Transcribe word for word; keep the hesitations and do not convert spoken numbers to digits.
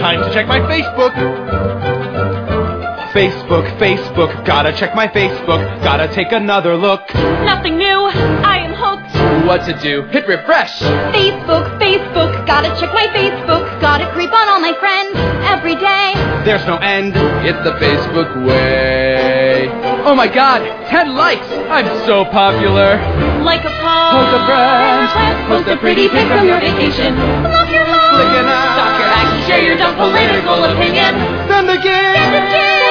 time to check my Facebook. Facebook, Facebook, gotta check my Facebook. Gotta take another look. Nothing new, I am hooked. What to do? Hit refresh. Facebook, Facebook, gotta check my Facebook. Gotta creep on all my friends every day. There's no end. It's the Facebook way. Oh my god, ten likes! I'm so popular. Like a post, Post a friend. post a pretty pic from your vacation. Love your life. Click it out. Stop your act, share your dumb political opinion. Send again. Send again.